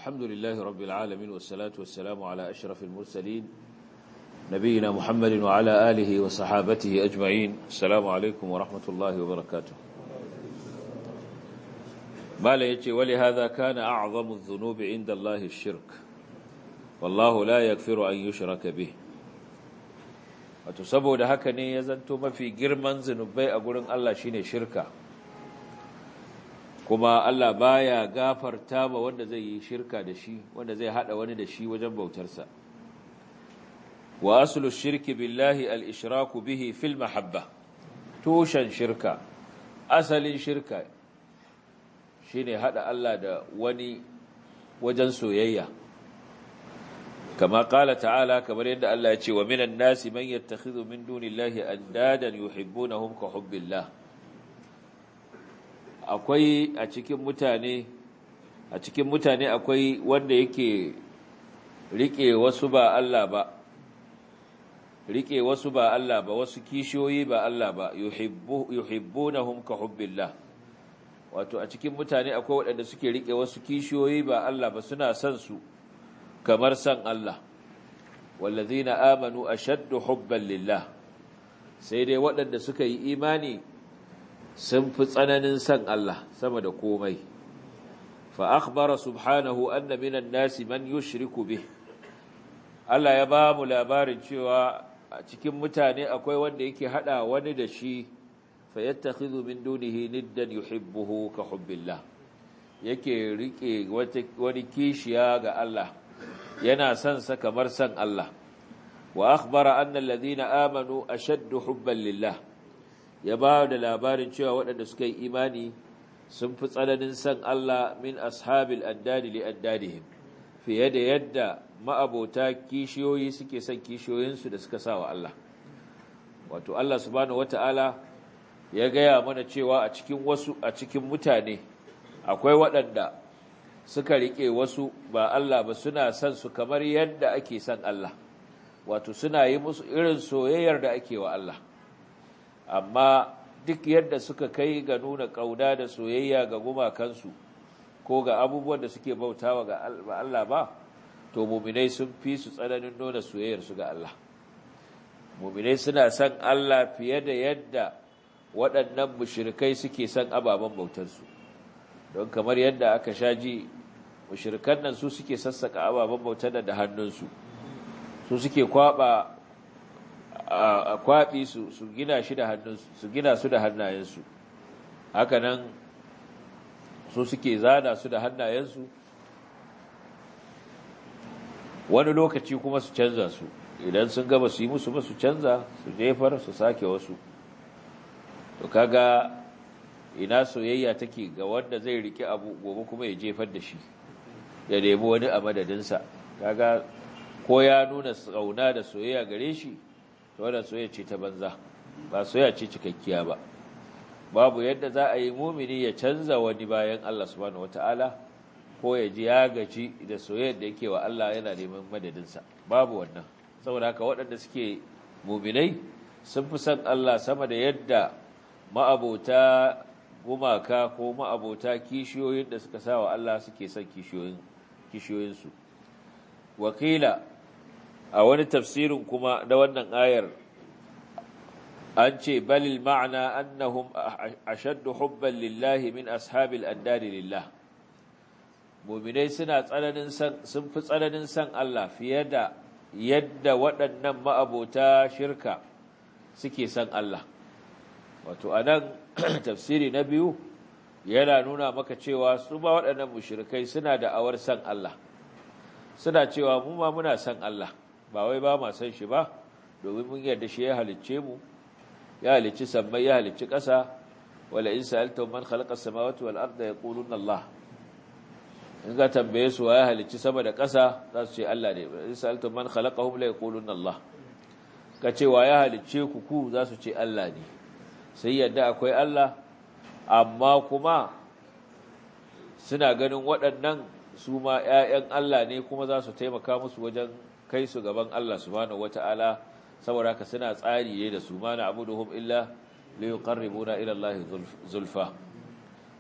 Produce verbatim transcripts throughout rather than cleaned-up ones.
الحمد لله رب العالمين والصلاة والسلام على أشرف المرسلين نبينا محمد وعلى آله وصحابته أجمعين. السلام عليكم ورحمة الله وبركاته. ما لا يتي ولهذا كان أعظم الذنوب عند الله الشرك والله لا يغفر أن يشرك به. وتصبوا دهكني يزنتو ما في جرمان ذنوبي أقولن الله شيني شركة kuma Allah baya gafarta ma wanda zai yi shirka da shi, wanda zai hada wani da shi wajen bautarsa. Wa aslu shirki billahi al-ishraku bihi fil mahabba. Tushen shirka, asalin shirka shine hada Allah da wani wajen soyayya. Kama qala ta'ala, kamar yadda Allah ya ce wa minan nasi man yattakhidhu min dunillahi andadan yuhibbunahum ka hubbillah. Akwai a cikin mutane a cikin mutane akwai wanda yake rike wasu ba Allah ba rike wasu ba Allah ba wasu kishiyoyi ba Allah ba yuhibbu yuhibbunahum ka hubbillah. Wato a cikin mutane akwai waɗanda suke rike wasu kishiyoyi ba Allah ba suna son su kamar san Allah. Wallazina amanu ashaddu hubban lillah. Sai dai waɗanda suka yi imani sun fi tsananin san Allah sama da komai. Fa akhbara subhanahu anna minan nasi man yushriku bih. Allah ya ba mu labarin cewa a cikin mutane akwai wanda yake hada wani da shi, fa yattakhidhu min dunihi niddan yuhibbuhu ka hubbillah. Yake rike wani kishiya ga Allah, yana son sa kamar san Allah. Wa akhbara anna alladhina amanu ashaddu hubban lillah. Ya ba da labarin cewa waɗanda suka yi imani sun fi tsananin san Allah min ashabil addadi li addadihim, fiye da yadda ma'abota kishiyoyi suke son kishiyoyinsu da suka sa wa Allah. Wato Allah subhanahu wata'ala ya gaya mana cewa a cikin wasu a cikin mutane akwai waɗanda suka riƙe wasu ba Allah ba, suna son su kamar yadda ake son Allah, wato suna yi musu irin soyayyar da ake wa Allah. Amma duk yadda suka kai ga nuna ƙauna da soyayya ga gumakansu ko ga abubuwan da suke bautawa ga Allah ba, to muminai sun fi su tsananin nuna soyayyarsu ga Allah. Muminai suna son Allah fiye da yadda waɗannan mushrikai suke son ababen bautarsu. Don kamar yadda aka sha ji, mushrikan nan su suke sassaka ababen bautar da hannunsu, su suke kwaba a kwaɓi su su gina shi da hannunsu, su gina su da hannayensu. Haka nan su suke zana su da hannayensu, wani lokaci kuma su canza su, idan sun gaba su yi musu ba su canza, su jefar su sake wasu. To kaga ina soyayya take ga wanda zai rike abu gobe kuma ya jefar da shi, ya nemi wani a madadinsa. Kaga ko ya nuna ƙauna da soyayya gare shi, to wannan soyayya ce ta banza, ba soyayya ce cikakkiya ba. Babu yadda za a yi mumini ya canza wani bayan Allah subhanahu wataala, ko ya ji ya gaci da soyayyar da yake wa Allah yana neman madadinsa. Babu wannan. Saboda haka waɗanda suke muminai sun fi son Allah sama da yadda ma'abota gumaka ko ma'abota kishiyoyin da suka sa wa Allah suke son kishiyoyin kishiyoyinsu. Wakila a wani tafsirin kuma da wannan ayar an ce balil ma'ana annahum ashaddu hubban lillahi min ashabil andari lillah. Mu'minai suna tsananin san sun fi tsananin san Allah fiye da yadda waɗannan ma'abota shirka suke san Allah. Wato anan tafsiri na biyu yana nuna maka cewa su ba waɗannan mushrikai suna da awar san Allah, suna cewa mu ma muna san Allah, ba wai ba ma san shi ba, domin mun yarda shi ya halicce mu, ya halicci sammai, ya halicci ƙasa. Wala in sa'altum man khalaqa as-samawati wal arda yaquluna Allah. In ga tambaye su ya halicci sama da ƙasa, za su ce Allah ne. In sa'altum man khalaqahum la yaquluna Allah. Ka ce wa ya halicce ku ku, za su ce Allah ne. Sai yadda akwai Allah, amma kuma suna ganin waɗannan su ma ƴaƴan Allah ne, kuma za su taimaka musu wajen kai su gaban Allah subhanahu wata'ala. Saboda haka suna tsari ne da su, ma na abuduhum illa liyuqarribuna ila Allah zulfa.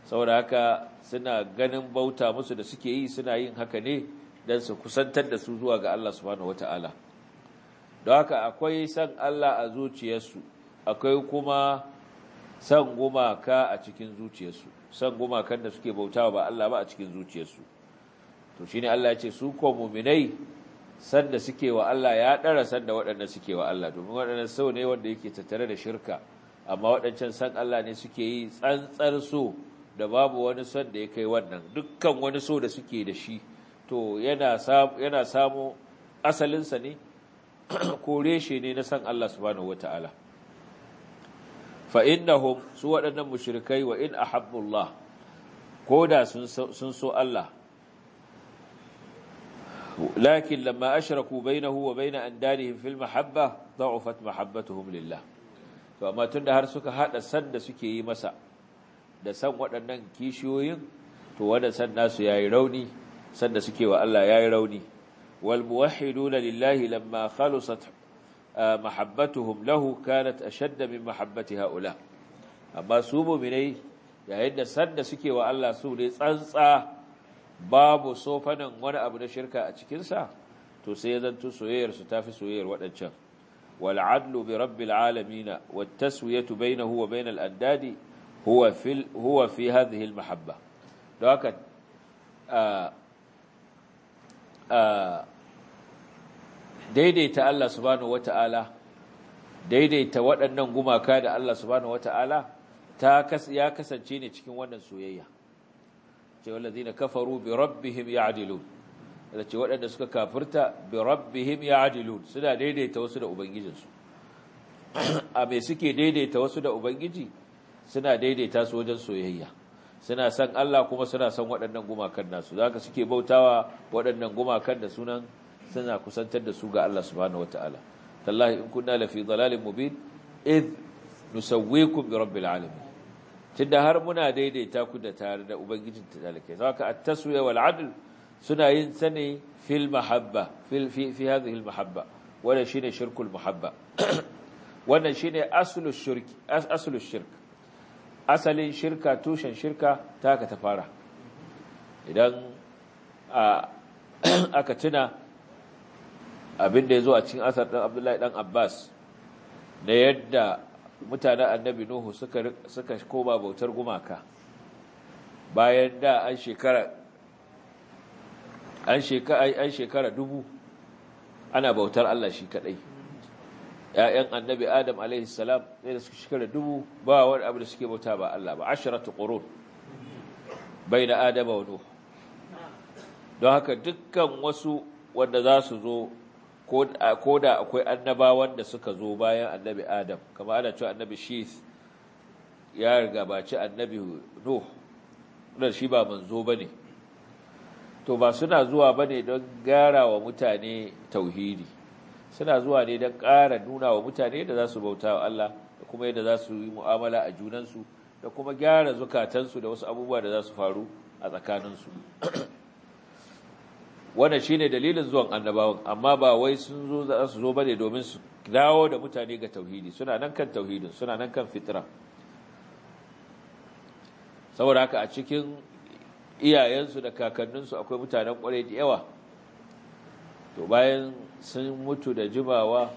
saboda haka suna ganin bauta musu da suke yi suna yin haka ne don su kusantar da su zuwa ga Allah subhanahu wata'ala don haka akwai san Allah a zuciyarsu akwai kuma san gumaka a cikin zuciyarsu san gumakan da suke bautawa ba Allah ba a cikin zuciyarsu to shine Allah ya ce su ko mu'minai san da suke wa Allah ya dara san da waɗanda suke wa Allah domin waɗannan sau ne wanda yake tattare da shirka amma waɗancan san Allah ne suke yi tsantsar so da babu wani son da ya kai wannan dukkan wani so da suke da shi to yana samu yana samu asalinsa ne ko reshe ne na san Allah subhanahu wataala fa innahum su waɗannan mushrikai wa in ahabbullah koda sun sun so Allah lakin lamma ashraku bainahu wa bain andanihim fil mahabba da'ufat mahabbatuhum lillah to amma tunda har suka hada san da suke yi masa da san waɗannan kishiyoyin to wanda san nasu yayi rauni san da suke wa Allah yayi rauni wal muwahhiduna lillahi lamma khalusat mahabbatuhum lahu kanat ashadda min mahabbati haula amma su mu'minai yayin da san da suke wa Allah su ne tsantsa babu sofanan wani abu na shirka a cikin sa to sai ya zanto soyayyar su tafi soyayyar waɗancan wal adlu bi rabbil alamin wat taswiyatu bainahu wa bainal andadi huwa fil huwa fi hadhihi al mahabba don haka daidaita Allah subhanahu wata'ala daidaita waɗannan gumaka da Allah subhanahu wata'ala ta ya kasance ne cikin wannan soyayya ce wallazina kafaru bi rabbihim ya'dilun da ce waɗanda suka kafirta bi rabbihim ya'dilun suna daidaita wasu da ubangijinsu a me suke daidaita wasu da ubangiji suna daidaita su wajen soyayya suna san Allah kuma suna san waɗannan gumakan nasu zaka suke bautawa waɗannan gumakan da sunan suna kusantar da su ga Allah subhanahu wataala tallahi in kunna la fi dhalalin mubin id nusawwikum bi rabbil alamin tunda har muna daidaita ku da tare da ubangijin talake zaka at-taswiya wal adl suna yin sane fil mahabba fil fi fi hadhihi al mahabba wala shine shirkul mahabba wannan shine aslu shirki aslu shirk asalin shirka tushen shirka ta ka ta fara idan aka tuna abinda yazo a cikin asar dan Abdullahi dan Abbas da yadda mutanen annabi Nuhu suka suka koma bautar gumaka bayan da an shekara an shekara an shekara dubu ana bautar Allah shi kadai ƴaƴan annabi Adam alaihi salam sai da suka shekara dubu ba wani abu da suke bauta ba Allah ba asharatu qurun baina Adam wa Nuh don haka dukkan wasu wanda za su zo ko da akwai annabawan da suka zo bayan annabi Adam kamar ana cewa annabi Shith ya riga baci annabi Nuh dan shi ba manzo bane to ba suna zuwa bane don gara wa mutane tauhidi suna zuwa ne don ƙara nuna wa mutane da za su bauta wa Allah da kuma yadda za su yi mu'amala a junansu da kuma gyara zukatansu da wasu abubuwa da za su faru a tsakaninsu wannan shine dalilin zuwan annabawan amma ba wai sun zo za su zo bane domin su dawo da mutane ga tauhidi suna nan kan tauhidin suna nan kan fitra saboda haka a cikin iyayensu da kakanninsu akwai mutanen kwarai da yawa to bayan sun mutu da jimawa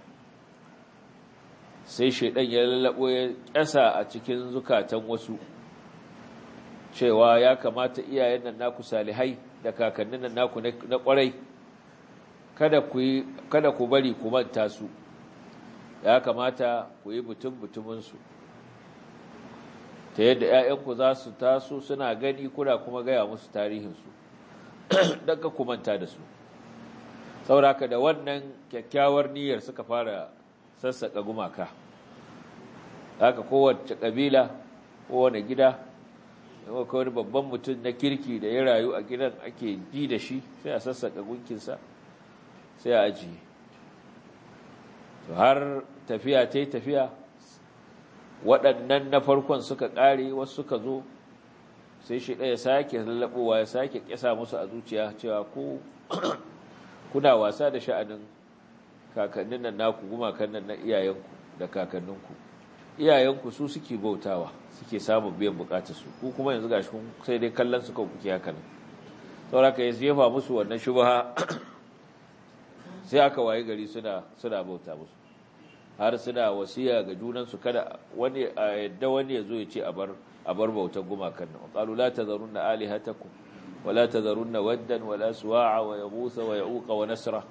sai shaidan ya lallabo ya kyasa a cikin zukatan wasu cewa ya kamata iyayen nan naku salihai da kakannin nan naku na kwarai kada ku kada ku bari ku manta su ya kamata ku yi butun butumin su ta yadda ƴaƴanku za su taso suna gani kuna kuma gaya musu tarihin su dan ka ku manta da su sauraka da wannan kyakkyawar niyyar suka fara sassaka gumaka haka kowace kabila kowane gida ko wani babban mutum na kirki da ya rayu a gidan ake ji da shi sai a sassaka gunkinsa sai a ajiye to har tafiya ta yi tafiya waɗannan na farkon suka ƙare wasu suka zo sai shi ɗaya sake lallaɓowa ya sake ƙisa musu a zuciya cewa ko kuna wasa da sha'anin kakannin nan naku gumakan nan na iyayenku da kakanninku iyayenku su suke bautawa suke samun biyan bukatar su ku kuma yanzu gashi kun sai dai kallon su kawai kuke haka nan saboda ka jefa musu wannan shubha sai aka waye gari suna suna bauta musu har suna wasiya ga junan su kada wani yadda wani yazo ya ce a bar a bar bautar gumakan nan qalu la tazarunna alihatakum wala tazarunna waddan wala suwa'a wa yaghutha wa ya'uqa wa nasra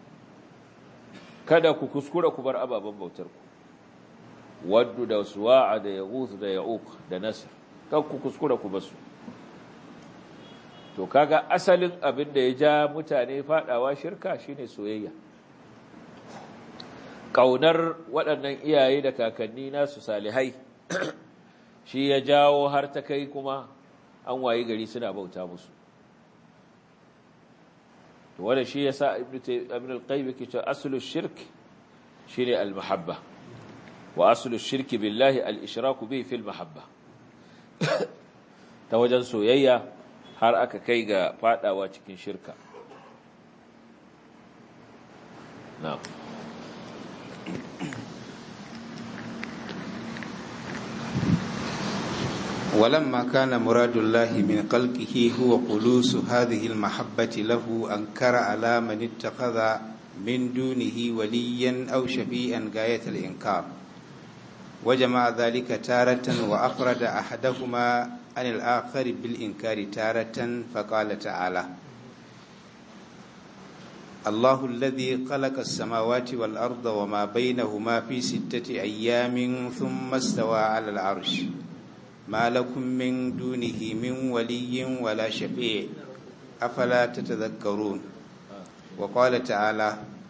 kada ku kuskura ku bar ababan bautar ku waddu da suwa'a da yaghuth da ya'uq da nasr kan ku kuskura ku basu to kaga asalin abin da ya ja mutane fadawa shirka shine soyayya kaunar waɗannan iyaye da kakanni nasu salihai shi ya jawo har ta kai kuma an wayi gari suna bauta musu to wanda shi yasa ibn al-qayyim yake cewa aslu shirk shine al-mahabba wa aslu shirki billahi al-ishraku bihi fil mahabba ta wajen soyayya har aka kai ga fadawa cikin shirka na'am ولما كان مراد الله من خلقه هو خلوص هذه المحبة له أنكر على من اتخذ من دونه وليا أو شفيئا غاية الإنكار وجمع ذلك تارة وأفرد أحدهما عن الآخر بالإنكار تارة فقال تعالى الله الذي خلق السماوات والأرض وما بينهما في ستة أيام ثم استوى على العرش ما لكم من دونه من ولي ولا شفيع أفلا تتذكرون وقال تعالى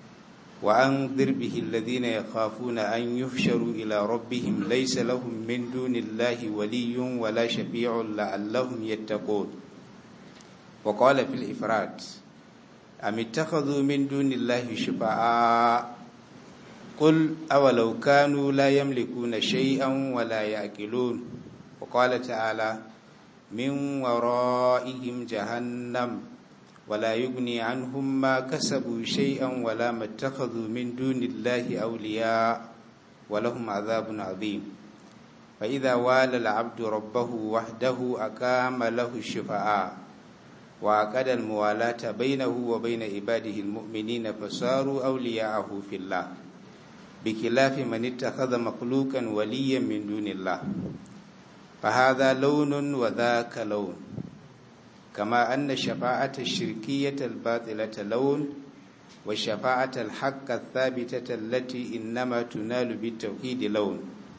وأنذر به الذين يخافون أن يحشروا إلى ربهم ليس لهم من دون الله ولي ولا شفيع لعلهم يتقون وقال في الإفراد أم اتخذوا من دون الله شفعاء قل أولو كانوا لا يملكون شيئا ولا يأكلون وقال تعالى من ورائهم جهنم ولا يغني عنهم ما كسبوا شيئا ولا ما اتخذوا من دون الله أولياء ولهم عذاب عظيم فإذا والى العبد ربه وحده أقام له الشفعاء وعقد الموالاة بينه وبين عباده المؤمنين فصاروا أولياءه في الله بخلاف من اتخذ مخلوقا وليا من دون الله فهذا لون وذاك لون كما أن الشفاعة الشركية الباطلة لون والشفاعة الحق الثابتة التي إنما تنال بالتوحيد لون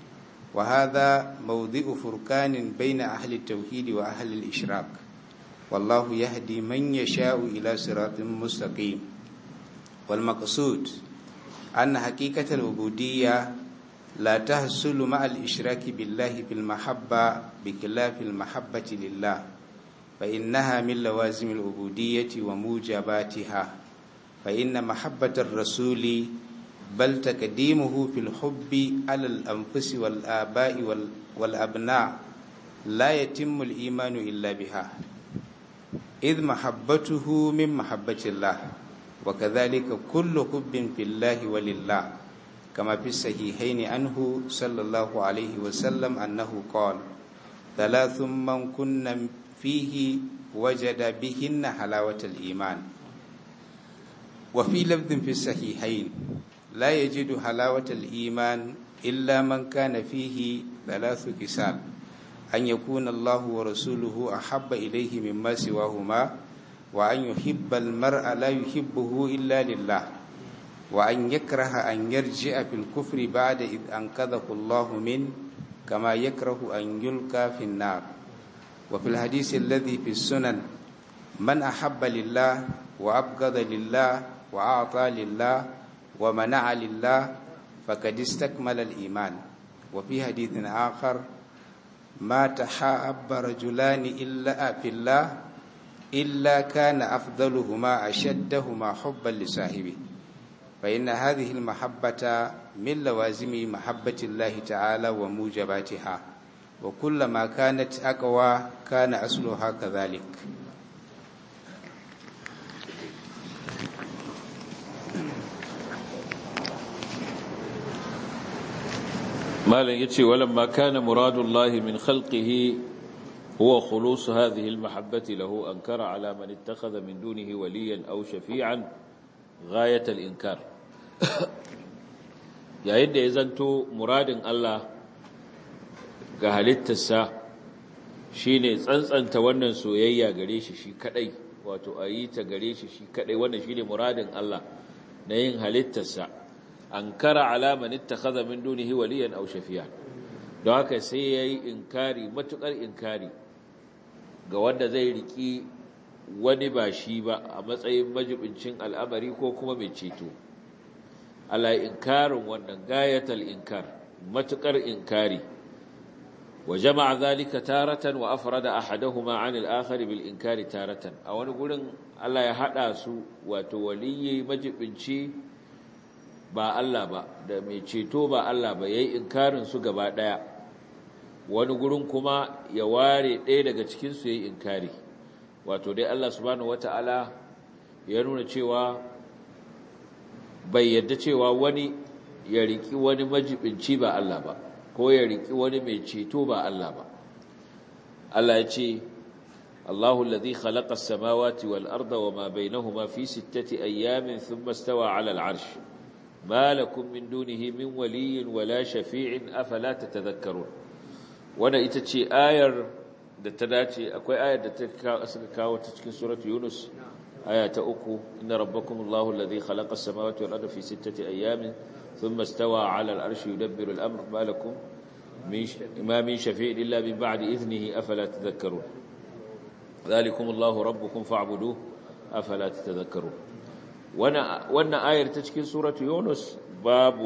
وهذا موضع فرقان بين أهل التوحيد وأهل الإشراك والله يهدي من يشاء إلى صراط مستقيم والمقصود أن حقيقة العبودية لا تحصل مع الإشراك بالله بالمحبة بخلاف المحبة لله فإنها من لوازم العبودية وموجباتها فإن محبة الرسول بل تقديمه في الحب على الأنفس والآباء والأبناء لا يتم الإيمان إلا بها إذ محبته من محبة الله وكذلك كل حب في الله ولله كما في الصحيحين عنه صلى الله عليه وسلم أنه قال ثلاث من كنا فيه وجد بهن حلاوة الإيمان وفي لفظ في الصحيحين لا يجد حلاوة الإيمان إلا من كان فيه ثلاث خصال أن يكون الله ورسوله أحب إليه مما سواهما وأن يحب المرء لا يحبه إلا لله وأن يكره أن يرجع في الكفر بعد إذ أنقذه الله منه كما يكره أن يلقى في النار وفي الحديث الذي في السنن من أحب لله وأبغض لله وأعطى لله ومنع لله فقد استكمل الإيمان وفي حديث آخر ما تحابب رجلان إلا في الله إلا كان أفضلهما أشدهما حبا لصاحبه فإن هذه المحبة من لوازم محبة الله تعالى وموجباتها وكلما كانت أقوى كان أصلها كذلك malan yace walamma kana muradullahi min khalqihi huwa khulus hadhihi almahabbati lahu ankara ala man ittakhadha min dunihi waliyan aw shafi'an ghayat al-inkar yayin da ya zanto muradin Allah ga halittarsa shine tsantsanta wannan soyayya gare shi shi kadai wato ayi ta gare shi shi kadai wannan shine muradin Allah na yin halittarsa ankara ala man ittakhadha min dunihi waliyan aw shafi'an don haka sai yayi inkari matukar inkari ga wanda zai riki wani ba shi ba a matsayin majibincin al'amari ko kuma mai ceto ala inkarin wannan gayatal inkar matukar inkari wa jama'a zalika taratan wa afrada ahaduhuma 'an al-akhar bil inkari taratan a wani gurin Allah ya hada su wato waliyyi majibinci ba Allah ba da mai ceto ba Allah ba yayi inkarin su gaba daya wani gurin kuma ya ware ɗaya daga cikin su yayi inkari wato dai Allah subhanahu wataala ya nuna cewa bai yadda cewa wani ya riki wani majibinci ba Allah ba ko ya riki wani mai ceto ba Allah ba Allah ya ce Allahu alladhi khalaqa as-samawati wal arda wama bainahuma fi sittati ayyamin thumma istawa 'ala al-'arsh ma lakum min dunihi min waliyyin wala shafi'in afala tatadhakkarun wannan ita ce ayar da ta dace akwai ayar da ta suka kawo ta cikin suratu Yunus aya ta uku inna rabbakumullahu alladhi khalaqa as-samawati wal arda fi sittati ayyamin ثم استوى على العرش يدبر الأمر ما لكم ما من شفيع إلا من بعد إذنه أفلا تذكرون ذلكم الله ربكم فاعبدوه أفلا تتذكرون وانا وانا آية تشكي سورة يونس باب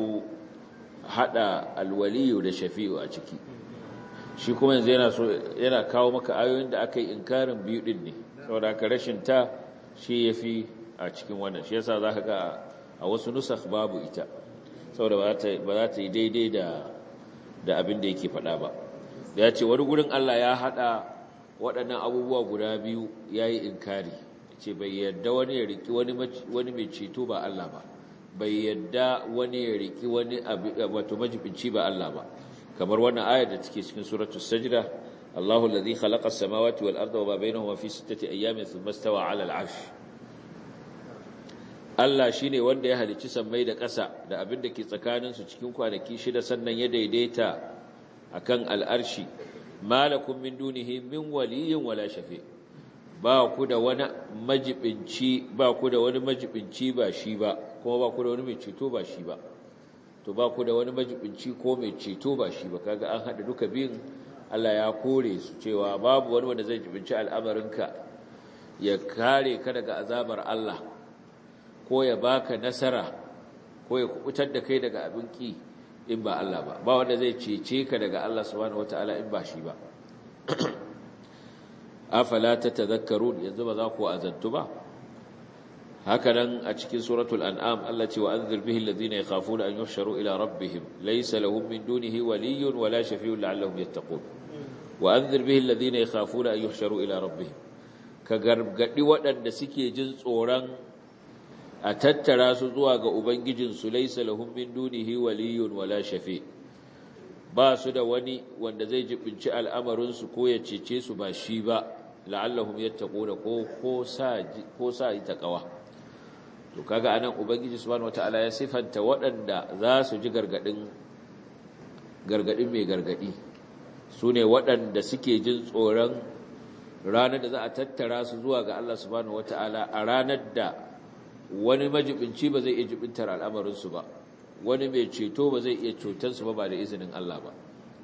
حدا الولي لشفيع أشكي shi kuma yanzu yana so yana kawo maka ayoyin da aka yi inkarin biyu din ne saboda ka rashin ta shi yafi a cikin wannan shi yasa zaka ga a wasu nusakh babu ita saboda ba za ta yi daidai da abin da yake faɗa ba ya ce wani gurin Allah ya haɗa waɗannan abubuwa guda biyu ya yi inkari ce bai yadda wani ya riƙi wani mai ceto ba Allah ba bai yadda wani ya riƙi wani wato majibinci ba Allah ba kamar wannan ayar da take cikin suratul sajda Allahu alladhi khalaqa as-samawati wal arda wa ma bainahuma fi sittati ayyamin thumma istawa 'ala al-'arsh Allah shi ne wanda ya halicci sammai da ƙasa da abin da ke tsakaninsu cikin kwanaki shida sannan ya daidaita a kan al'arshi malakun min dunihi min waliyin wala shafe ba ku da wani majibinci ba ku da wani majibinci ba shi ba kuma ba ku da wani mai ceto ba shi ba to ba ku da wani majibinci ko mai ceto ba shi ba kaga an haɗa duka biyun Allah ya kore su cewa babu wani wanda zai jibinci al'amarinka ya kare ka daga azabar Allah ko ya baka nasara ko ya kubutar da kai daga abin ki in ba Allah ba ba wanda zai cece ka daga Allah subhanahu wataala in ba shi ba afala tatadhakkarun yanzu ba za ku azantu ba haka nan a cikin suratul an'am Allah ce wa anzir bihi alladhina yakhafuna an yuhsharu ila rabbihim laysa lahum min dunihi waliyyun wala shafi'un la'allahum yattaqun wa anzir bihi alladhina yakhafuna an yuhsharu ila rabbihim ka gargadi waɗanda suke jin tsoron a tattara su zuwa ga ubangijinsu laysa lahum min dunihi waliyyun wala shafi' ba su da wani wanda zai jibinci al'amarin su ko ya cece su ba shi ba la'allahum yattaquna ko ko sa ko sa yi taqwa to kaga anan ubangiji subhanahu wataala ya sifanta waɗanda za su ji gargadin gargadin mai gargadi sune waɗanda suke jin tsoron ranar da za a tattara su zuwa ga Allah subhanahu wataala a ranar da wani majibinci ba zai iya jibintar al'amarinsu ba wani mai ceto ba zai iya cutarsu ba ba da izinin Allah ba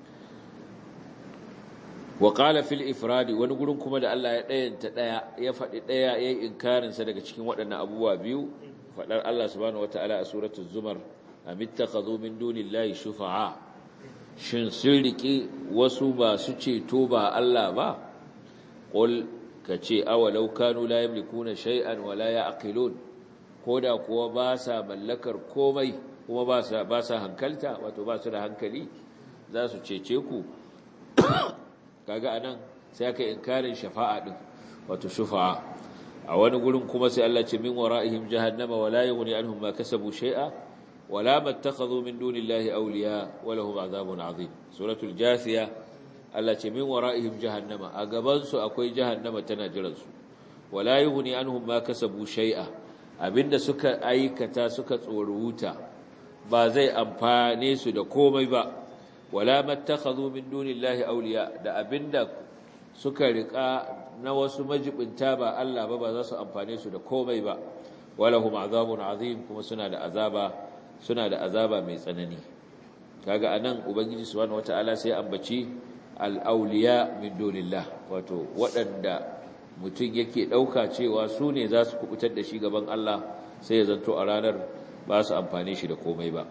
wa qala fil ifradi wani gurin kuma da Allah ya dayanta daya ya faɗi daya yayin inkarin sa daga cikin waɗannan abubuwa biyu faɗar Allah subhanahu wataala a suratul zumar amittakhadhu min dunillahi shufa'a shin sun riki wasu ba su ceto ba Allah ba qul kace awalau kanu la yamlikuna shay'an wa la ya'qilun koda kuwa ba sa mallakar komai kuma ba sa ba sa hankalta wato ba su da hankali za su cece ku kaga anan sai aka inkarin shafa'a din wato shufa'a a wani gurin kuma sai Allah ce min wara'ihim jahannama wala yughni anhum ma kasabu shay'a wala mattakhadhu min dunillahi awliya wa lahum azabun azim suratul jathiya Allah ce min wara'ihim jahannama a gaban su akwai jahannama tana jiran su wala yughni anhum ma kasabu shay'a abinda suka aikata suka tsoruta ba zai amfane su da komai ba wala mattakhadhu min dunillahi awliya da abinda suka rika na wasu majibinta ba Allah ba ba za su amfane su da komai ba walahum azabun azim kuma suna da azaba suna da azaba mai tsanani kaga anan ubangiji subhanahu wataala sai ambaci al-awliya min dunillah wato waɗanda mutum yake ɗauka cewa su ne za su kubutar da shi gaban Allah sai ya zanto a ranar ba su amfane shi da komai ba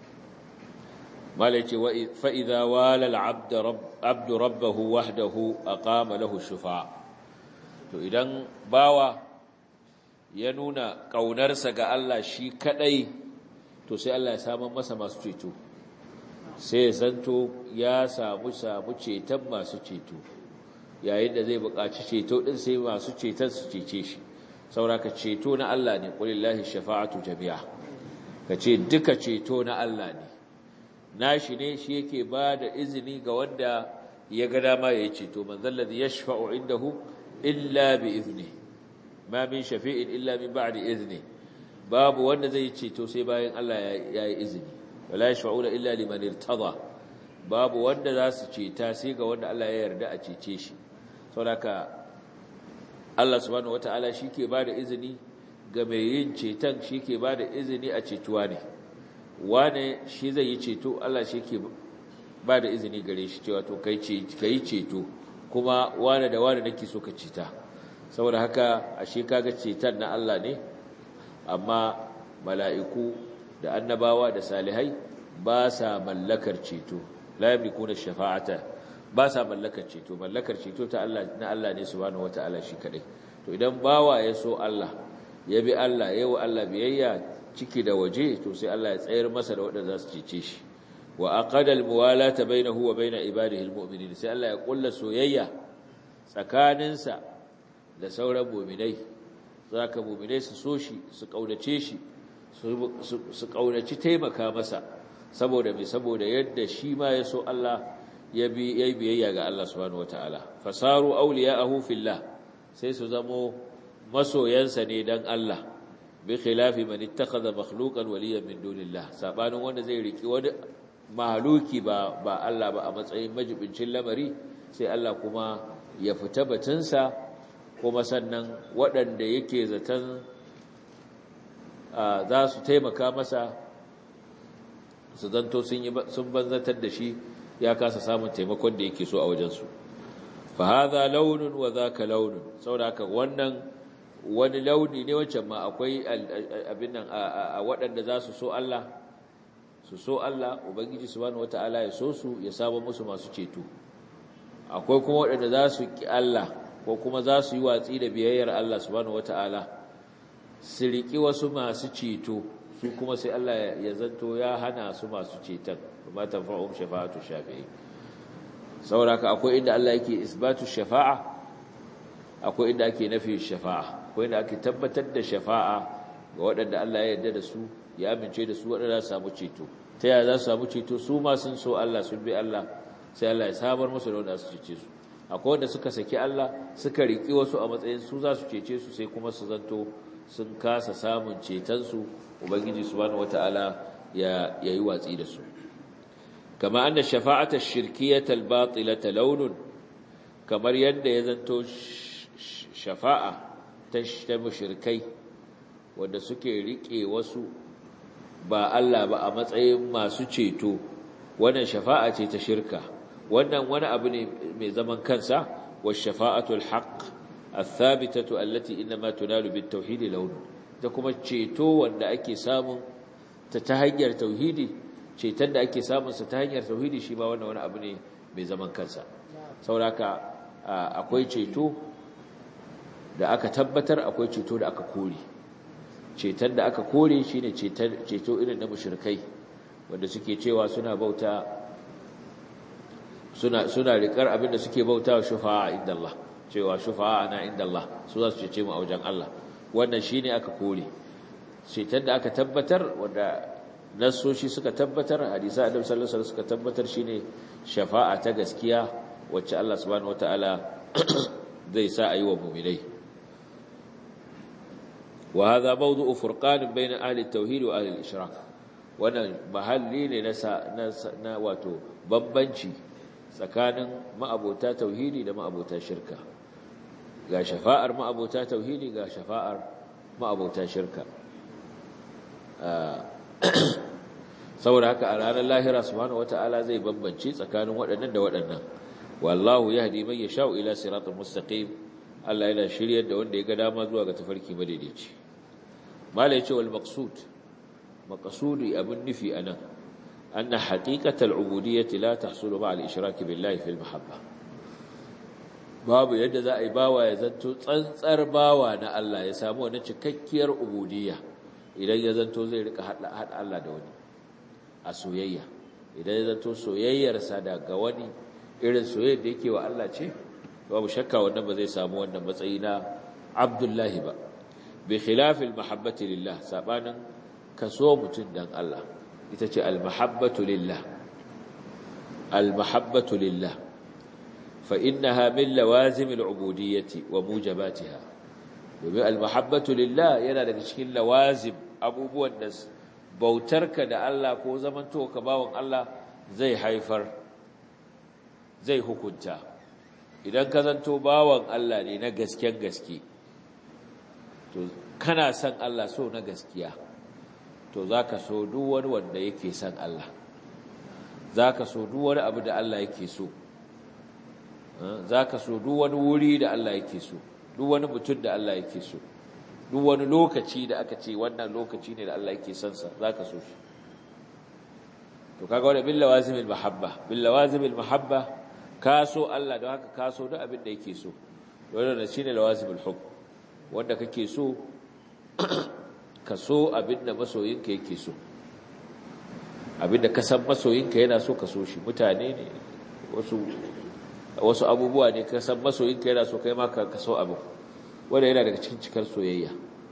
malai ce fa'iza wala al'abdu rabbahu wahdahu a kama lahu shufa to idan bawa ya nuna ƙaunarsa ga Allah shi kaɗai to sai Allah ya samun masa masu ceto sai ya zanto ya samu samu ceton masu ceto yayin da zai buƙaci ceto ɗin sai masu ceton su cece shi sauraka ceto na Allah ne ƙulillahi shafa'atu jami'a ka ce duka ceto na Allah ne nashi ne shi yake ba da izini ga wanda ya ga dama ya yi ceto man zallazi yashfa'u indahu illa bi izni ma min shafi'in illa min ba'di izni babu wanda zai ceto sai bayan Allah ya yi izini wala yashfa'una illa liman irtada babu wanda za su ceta sai ga wanda Allah ya yarda a cece shi saboda Allah subhanahu wataala shike ba da izini ga mai yin ceton shike ba da izini a cetuwa ne wane shi zai yi ceto Allah shi ke ba da izini gare shi cewa to kai yi ceto kuma wane da wane nake so ka ceta saboda haka ashe kaga ceton na Allah ne amma mala'iku da annabawa da salihai ba sa mallakar ceto la yamlikuna shafa'ata ba sa mallakar ceto mallakar ceto ta Allah na Allah ne subhanahu wataala shi kadai to idan bawa ya so Allah ya bi Allah yayi wa Allah biyayya ciki da waje to sai Allah ya tsayar masa da waɗanda za su cece shi wa aqadal muwalata bainahu wa bain ibadihi almu'minin sai Allah ya kulla soyayya tsakaninsa da sauran mu'minai zaka mu'minai su so shi su kaunace shi su kaunaci taimaka masa saboda me saboda yadda shi ma ya so Allah ya bi yayi biyayya ga Allah subhanahu wataala fasaru awliya'ahu fillah sai su zamo masoyansa ne dan Allah bi khilafi man ittakhadha makhluqan waliyan min dunillah sabanin wanda zai riki wani mahaluki ba ba Allah ba a matsayin majibincin lamari sai Allah kuma ya fita batunsa kuma sannan waɗanda yake zaton za su taimaka masa su zanto sun yi sun banzatar da shi ya kasa samun taimakon da yake so a wajensu fa hadha launun wa dhaka launun saboda haka wannan wani launi ne wancan ma akwai abin nan a waɗanda za su so Allah su so Allah ubangiji subhanahu wataala ya so su ya saba musu masu ceto akwai kuma waɗanda za su ki Allah ko kuma za su yi watsi da biyayyar Allah subhanahu wataala su riki wasu masu ceto su kuma sai Allah ya zanto ya hana su masu ceton kuma tanfa'um shafa'atu shafi'i saboda akwai inda Allah yake isbatu shafa'a akwai inda ake nafi shafa'a akwai inda ake tabbatar da shafa'a ga waɗanda Allah ya yarda da su ya amince da su waɗanda za su samu ceto ta yaya za su samu ceto su ma sun so Allah sun bi Allah sai Allah ya samar musu da wanda su cece su akwai wanda suka saki Allah suka riƙi wasu a matsayin su za su cece su sai kuma su zanto sun kasa samun cetonsu ubangiji subhanahu wataala ya yayi watsi da su kama anna shafa'ata ash-shirkiyyata al-batilata lawnun kamar yadda ya zanto shafa'a ta mushrikai wanda suke rike wasu ba Allah ba a matsayin masu ceto wannan shafa'a ce ta shirka wannan wani abu ne mai zaman kansa wa shafa'atul haqq athabitatu allati inma tunalu bit tauhid lawn ta kuma ceto wanda ake samun ta ta hanyar tauhidi ceton da ake samun sa ta hanyar tauhidi shi ba wannan wani abu ne mai zaman kansa sauraka akwai ceto da aka tabbatar akwai ceto da aka kore ceton da aka kore shine ceto irin na mushrikai wanda suke cewa suna bauta suna suna rikar abinda suke bautawa shufa'a inda Allah cewa shufa'a na inda Allah su za su cece mu a wajen Allah wannan shine aka kore ceton da aka tabbatar wanda nasoshi suka tabbatar, hadisa Annabi sallallahu alaihi wasallam suka tabbatar shine shafa'a ta gaskiya wacce Allah subhanahu wataala zai sa ayi wa mu'minai. wa hadha mawdu'u furqan bayna ahli at-tauhid wa ahli al-ishrak, wannan mahalli ne na na wato bambanci tsakanin ma'abota tauhidi da ma'abota shirka. Ga shafa'ar ma'abota tauhidi, ga shafa'ar ma'abota shirka. Saboda haka a ranar lahira subhanahu wata'ala zai bambance tsakanin waɗannan da waɗannan. Wallahu yahdi man yasha'u ila siratal mustaqim, Allah yana shiryar da wanda ya ga dama zuwa ga tafarki madaidaici. Mala yace wal maqsud, maqsudi abun nufi anan anna haqiqatal ubudiyyati la tahsulu ma'a al-ishrak billahi fil mahabba. Babu yadda za a yi bawa ya zanto tsantsar bawa na Allah, ya samu wani cikakkiyar ubudiyya idan ya zanto zai rika hada hada Allah da wani a soyayya. Idan ya zanto soyayyarsa daga wani irin soyayyar da yake wa Allah ce, babu shakka wannan ba zai samu wannan matsayi na Abdullahi ba. Bi khilafil mahabbati lillah, sabanin kaso mutun dan Allah, ita ce al-mahabbatu lillah. Al-mahabbatu lillah fa innaha min lawazimil ubudiyyati wa mujabatiha. Domin al-mahabbatu lillah yana daga cikin lawazim, abubuwan da bautarka da Allah ko zamantowa ka bawon Allah zai haifar, zai hukunta. Idan ka zanto bawon Allah ne na gasken gaske, to kana son Allah so na gaskiya, to zaka so duk wani wanda yake son Allah, zaka so duk wani abu da Allah yake so, zaka so duk wani wuri da Allah yake so, duk wani mutum da Allah yake so, duk wani lokaci da aka ce wannan lokaci ne da Allah yake son sa, zaka so shi. To kaga wannan bil lawazimil mahabba, bil lawazimil mahabba ka so Allah, don haka ka so duk abin da yake so. Wannan shine lawazimul hub, wanda kake so ka so abin da masoyinka yake so, abin da ka san masoyinka yana so ka so shi. Mutane ne, wasu wasu abubuwa ne ka san masoyinka yana so, kai ma ka so abu, wanda yana daga cikin cikar soyayya.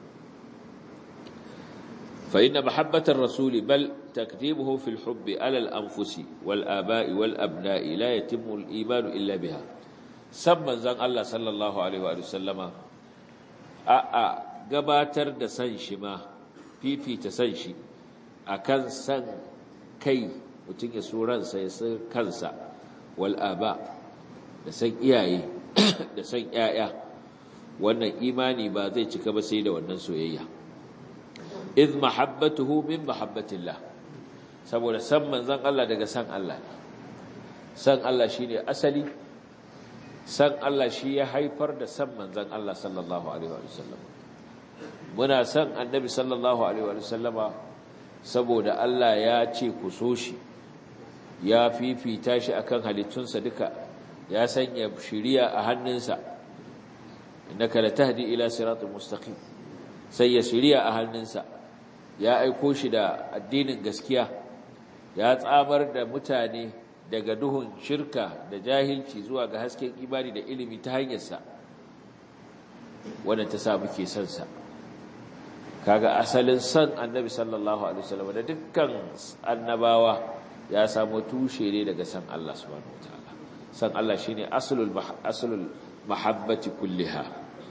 fa inna mahabbatar rasuli bal takdimuhu fil hubbi ala al anfusi wal aba'i wal abna'i la yatimmu al iman illa biha. San manzon Allah sallallahu alaihi wa sallama a a gabatar da san shi ma, fifita san shi akan san kai, mutum ya so ransa ya san kansa, wal aba, da san iyaye da san ƴaƴa, wannan imani ba zai cika ba sai da wannan soyayya. Idh mahabbatuhu min mahabbatillah, saboda san manzon Allah daga san Allah ne. San Allah shine asali, san Allah shi ya haifar da san manzon Allah sallallahu alaihi wa sallam. Muna san annabi sallallahu alaihi wa sallama saboda Allah ya ce ku so shi, ya fifita shi akan halittunsa duka, ya sanya shiriya a hannunsa. Innaka latahdi ila siratal mustaqim, sai ya shiriya a hannunsa, ya aiko shi da addinin gaskiya, ya tsamar da mutane daga duhun shirka da jahilci zuwa ga hasken imani da ilimi ta hanyarsa. Wannan ta sa muke son sa. Kaga asalin san annabi sallallahu alaihi wasallam da dukkan annabawa ya samu tushe ne daga san Allah subhanahu wataala. San Allah shine aslul aslul mahabbati kulliha.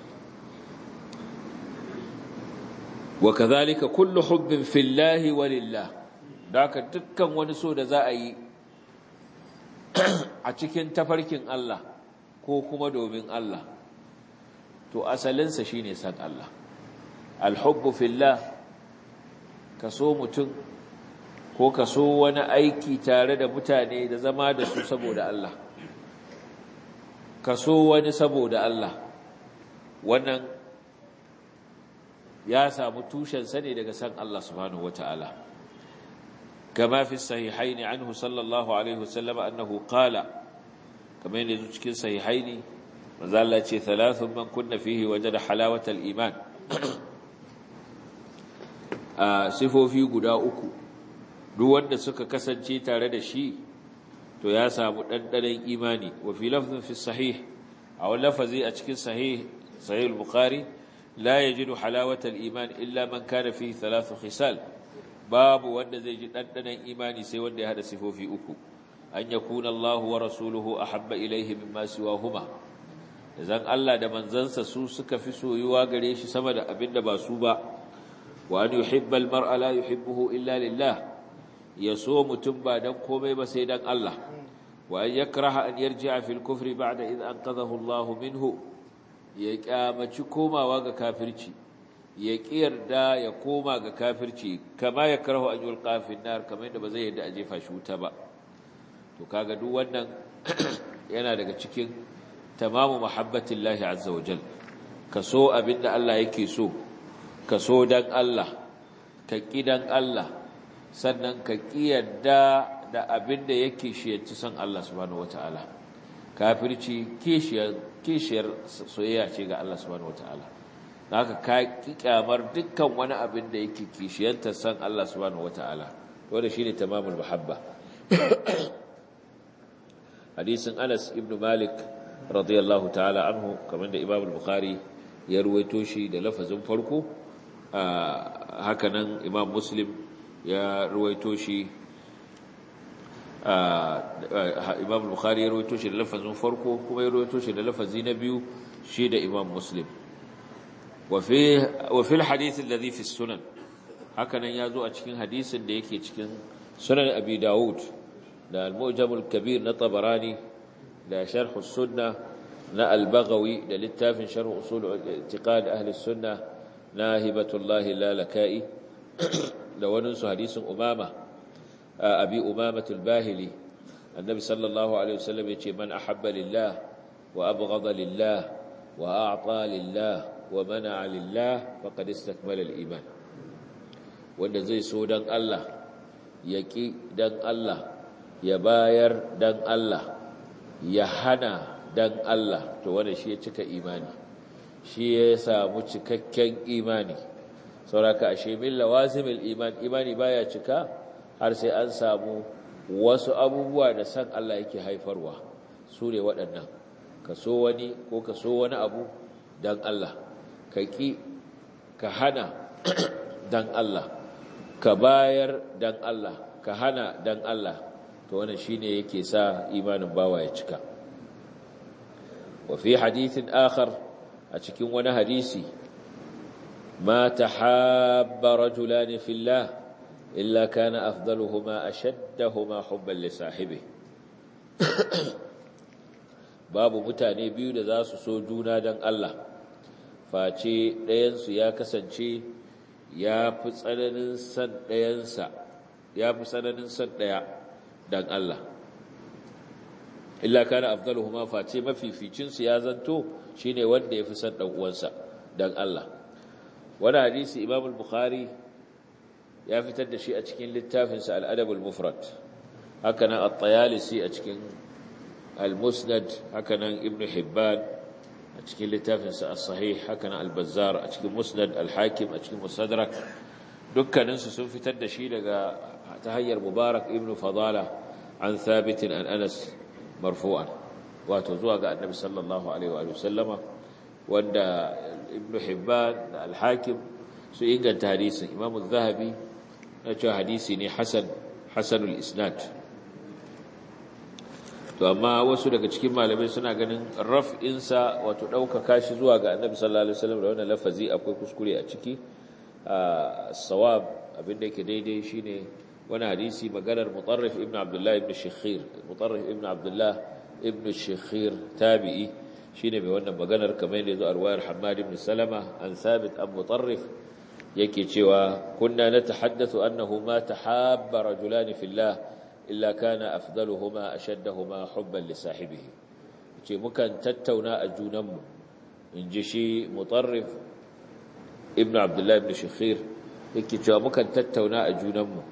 Wa kadhalika kullu hubbin fillahi walillah. Daka dukkan wani so da za a yi a cikin tafarkin Allah ko kuma domin Allah, to asalinsa shine san Allah. Alhubbu fillah, ka so mutum ko ka so wani aiki tare da mutane da zama da su saboda Allah, ka so wani saboda Allah, wannan ya samu tushensa ne daga san Allah subhanahu wata'ala. Kama fi sahihaini anhu sallallahu alaihi wasallam annahu qala, kamar yadda cikin sahihaini manzo Allah ce thalathun man kunna fihi wajada halawatal iman. A sifofi guda uku, duk wanda suka kasance tare da shi to ya samu ɗanɗanon imani. Wa fi lafzin fi sahih, a wani lafazi a cikin sahih sahih al-bukhari, la yajidu halawata al-iman illa man kana fihi thalathu khisal, babu wanda zai ji dandanan imani sai wanda ya hada sifofi uku an yakuna Allahu wa rasuluhu ahabba ilayhi mimma siwahuma idan Allah da manzansa su suka fi soyuwa gare shi sama da abinda ba su ba wa an yuhibba al-mar'a la yuhibbuhu illa lillah yaso mutum ba dan komai ba sai dan Allah wa an yakraha an yarji'a fil kufri ba'da id anqadhahu Allah minhu ya kyamaci komawa ga kafirci ya kiyarda ya koma ga kafirci kama yakrahu an yulqa fi nar kamar yadda ba zai yadda a jefa shi wuta ba to kaga duk wannan yana daga cikin tamamu mahabbatillahi azza wajal kaso abinda Allah yake so kaso dan Allah ka kidan Allah sannan ka kiyarda da abinda yake shiyanci san Allah subhanahu wataala kafirci kishiyar kishiyar soyayya ce ga Allah subhanahu wataala haka ka kyamar dukkan wani abin da yake kishiyanta san Allah subhanahu wataala wanda shine tamamul mahabba hadisin Anas ibn Malik radiyallahu ta'ala anhu kamar da Imam al-Bukhari ya ruwaito shi da lafazin farko haka nan Imam Muslim ya ruwaito shi Imam al-Bukhari ya ruwaito shi da lafazin farko kuma ya ruwaito shi da lafazi na biyu shi da Imam Muslim wa fi wa fi al-hadith alladhi fi as-sunan haka nan yazo a cikin hadisin da yake cikin sunan Abi Dawud da al-Mu'jam al-Kabir na Tabarani da sharh as-sunnah na al-Baghawi da littafin sharh usul i'tiqad ahli as-sunnah na Hibatullah al-Lalakai da wannan su hadisin Umama abi Umama al-Bahili annabi sallallahu alaihi wasallam yace man ahabba lillah wa abghada lillah wa a'ta lillah wa mana'a lillah faqad istakmala al-iman wanda zai so dan Allah yaki dan Allah ya bayar dan Allah ya hana dan Allah to wanda shi ya cika imani shi ya samu cikakken imani sauraka ashe min lawazimil iman imani baya cika har sai an samu wasu abubuwa da san Allah yake haifarwa su ne waɗannan ka so wani ko ka so wani abu dan Allah ka ki ka hana dan Allah ka bayar dan Allah ka hana dan Allah to wannan shine yake sa imanin bawa ya cika wa fi hadithin akhar a cikin wani hadisi ma tahabba rajulan fillah illa kana afdaluhuma ashaddahuma hubban li sahibihi babu mutane biyu da za su so juna dan Allah face ɗayan su ya kasance ya fi tsananin san ɗayansa ya fi tsananin san ɗaya dan Allah illa kana afdaluhuma face mafificin su ya zanto shine wanda yafi san dan uwansa dan Allah wannan hadisi Imam al-Bukhari ya fitar da shi a cikin littafin sa al-Adab al-Mufrad haka nan at-Tayalisi a cikin al-Musnad haka nan Ibn Hibban a cikin littafin sa as-Sahih haka nan al-Bazzar a cikin Musnad al-Hakim a cikin Mustadrak dukkanin su sun fitar da shi daga ta hanyar Mubarak ibn Fadala an Thabit an Anas marfu'an wato zuwa ga Annabi sallallahu alaihi wa sallama wanda Ibn Hibban da Al-Hakim su inganta hadisin Imam Az-Zahabi ya ce hadisi ne hasan hasanul isnad to amma wasu daga cikin malamai suna ganin raf'in sa wato daukaka shi zuwa ga Annabi sallallahu alaihi wasallam da wannan lafazi akwai kuskure a ciki as-sawab abinda yake daidai shine wani hadisi maganar Mutarrif ibn Abdullah ibn Shikhir Mutarrif ibn Abdullah ibn Shikhir tabi'i shine mai wannan maganar kamar yadda zo a riwayar Hammad ibn Salama an Thabit an Mutarrif yake cewa kunna natahaddathu annahu ma tahabba rajulan fillah illa kana afdaluhuma ashaddahuma hubban li sahibihi ce mukan tattauna a junanmu inji shi Mutarrif ibn Abdullah ibn Shikhir yake cewa mukan tattauna a junanmu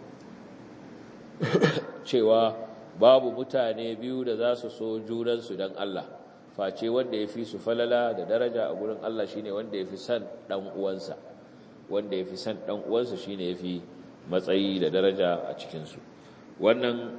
cewa babu mutane biyu da za su so junansu don Allah face wanda ya fi su falala da daraja a gurin Allah shine wanda ya fi san ɗan uwansa wanda ya fi san ɗan uwansa shine ya fi matsayi da daraja a cikinsu wannan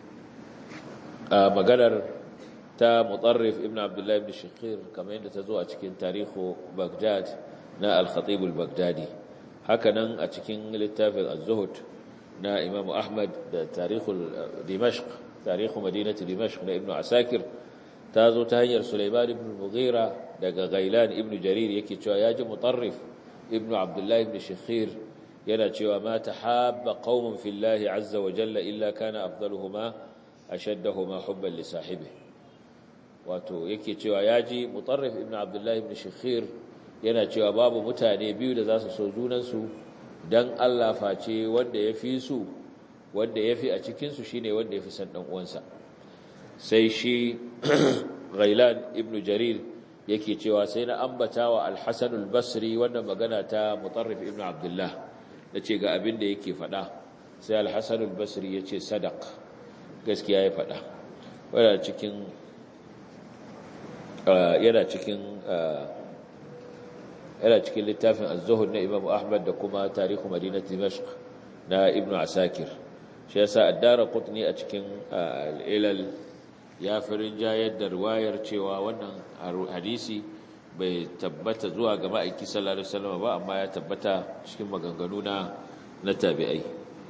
maganar ta Mutarrif ibn Abdullah ibn Shikhir kamar yadda ta zo a cikin tarihu Baghdad na al-Khatib al-Baghdadi haka nan a cikin littafin az-Zuhd na Imam Ahmad da tarihul Dimashq tarihu madinati Dimashq na Ibn Asakir ta zo ta hanyar Sulaiman ibn Mughira daga Ghailan ibn Jarir yake cewa yaji Mutarrif ibn Abdullah ibn Shikhir yana cewa ma tahabba qaumun fillahi azza wa jalla illa kana afdaluhuma ashaddahuma hubban li sahibi wato yake cewa yaji Mutarrif ibn Abdullah ibn Shikhir yana cewa babu mutane biyu da za su so junansu dan Allah face wanda yafi su wanda yafi a cikin su shine wanda yafi san dan uwansa sai shi Ghailan ibn Jarir yake cewa sai na ambata wa Al-Hasan al-Basri wannan magana ta Mutarrif ibn Abdullah nace ga abin da yake faɗa sai Al-Hasan al-Basri yace sadaq gaskiya ya faɗa yana cikin yana cikin yana cikin littafin Az-Zuhd na Imam Ahmad da kuma Tarihu Madinati Dimashq na Ibn Asakir shi yasa Ad-Daraqutni a cikin al-Ilal ya farin jayar da riwayar cewa wannan hadisi bai tabbata zuwa ga ma'aiki sallallahu alaihi wasallam ba amma ya tabbata cikin maganganu na na tabi'ai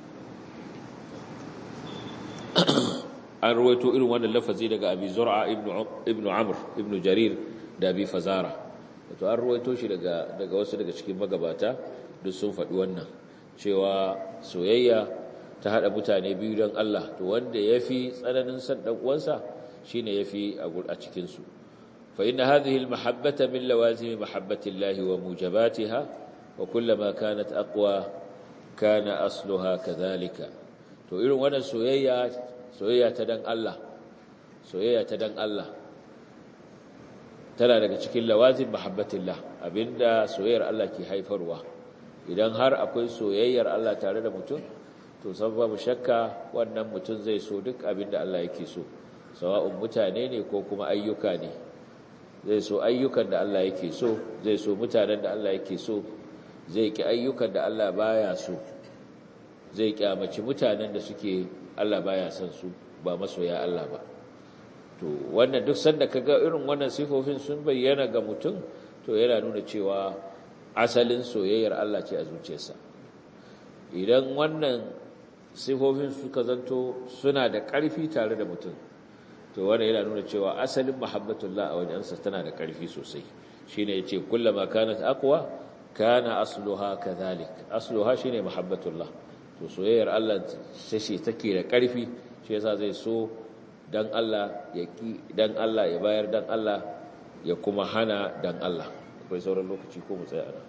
an rawaito irin wannan lafazi daga Abi Zur'a ibn ibn Amr ibn Jarir da Abi Fazara wato an rawaito shi daga daga wasu daga cikin magabata duk sun faɗi wannan cewa soyayya ta hada mutane biyu don Allah to wanda yafi tsananin san dan uwansa shine yafi a cikin su fa inna hadhihi almahabbata min lawazim mahabbati Allah wa mujabatiha wa kullama kanat aqwa kana asluha kadhalika to irin wannan soyayya soyayya ta dan Allah soyayya ta dan Allah tana daga cikin lawazim mahabbati Allah abinda soyayyar Allah ke haifarwa idan har akwai soyayyar Allah tare da mutum to babu shakka wannan mutum zai so duk abin da Allah yake so sawa'un mutane ne ko kuma ayyuka ne zai so ayyukan da Allah yake so zai so mutanen da Allah yake so zai ki ayyukan da Allah baya so zai kyamaci mutanen da suke Allah baya son su ba masoya Allah ba to wannan duk sanda kaga irin wannan sifofin sun bayyana ga mutum to yana nuna cewa asalin soyayyar Allah ce a zuciyarsa idan wannan sifofin suka zanto suna da ƙarfi tare da mutum to wannan yana nuna cewa asalin mahabbatullah a wajensa tana da ƙarfi sosai shine yace kullama kanat aqwa kana asluha kadhalik asluha shine mahabbatullah to soyayyar Allah sai take da ƙarfi shi yasa zai so dan Allah ya ki dan Allah ya bayar dan Allah ya kuma hana dan Allah akwai sauran lokaci ko mu tsaya ana